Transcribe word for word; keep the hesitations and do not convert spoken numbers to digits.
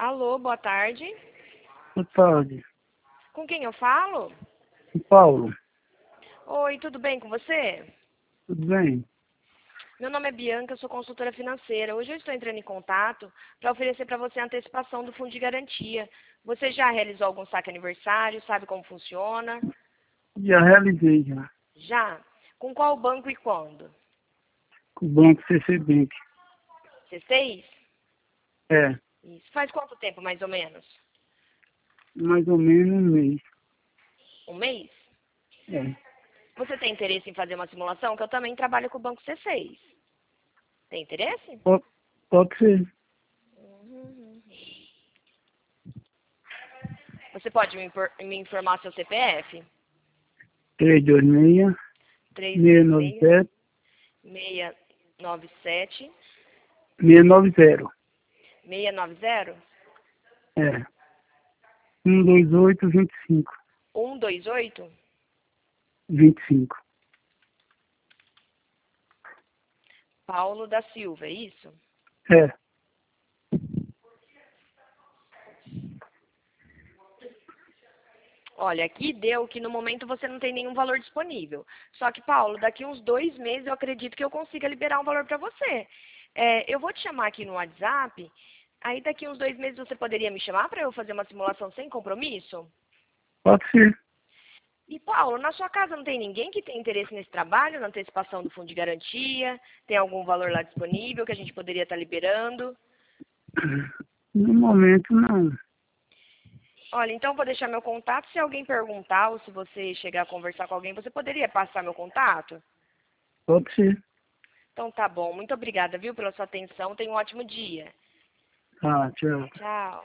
Alô, boa tarde. Boa tarde. Com quem eu falo? Paulo, Oi, tudo bem com você? tudo bem? Meu nome é Bianca, eu sou consultora financeira. Hoje eu estou entrando em contato para oferecer para você a antecipação do fundo de garantia. Você já realizou algum saque aniversário? Sabe como funciona? Já realizei já, Já? Com qual banco e quando? com o Banco C C Bank. C seis? É, Isso. Faz quanto tempo, mais ou menos? mais ou menos um mês. Um mês? É. Você tem interesse em fazer uma simulação? Que eu também trabalho com o Banco C seis. Tem interesse? Pode, pode ser. Uhum. Você pode me, impor- me informar seu C P F? três dois seis, três seis dois nove seis, sete, seis nove sete, seis nove zero. seis nove zero, É. um dois oito, vinte e cinco. um dois oito. vinte e cinco. Paulo da Silva, é isso? É. Olha, aqui deu que no momento você não tem nenhum valor disponível. Só que, Paulo, daqui uns dois meses eu acredito que eu consiga liberar um valor para você. É, eu vou te chamar aqui no WhatsApp, aí daqui uns dois meses você poderia me chamar para eu fazer uma simulação sem compromisso? Pode ser. E, Paulo, na sua casa não tem ninguém que tem interesse nesse trabalho, na antecipação do fundo de garantia? Tem algum valor lá disponível que a gente poderia estar liberando? No momento, não. Olha, então vou deixar meu contato. Se alguém perguntar ou se você chegar a conversar com alguém, você poderia passar meu contato? Pode ser. Então tá bom. Muito obrigada, viu, pela sua atenção. Tenha um ótimo dia. Ah, tchau. Tchau.